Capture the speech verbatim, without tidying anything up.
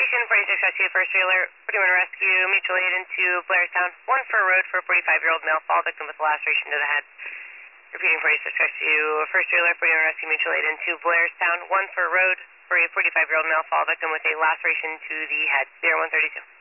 Citation forty-six Rescue, first trailer, forty-one Rescue, mutual aid into Blairstown. One for road for a forty-five-year-old male fall victim with laceration to the head. Repeating forty-six Rescue, first trailer, forty-one Rescue, mutual aid into Blairstown. One for road for a forty-five-year-old male fall victim with a laceration to the head. zero one thirty-two.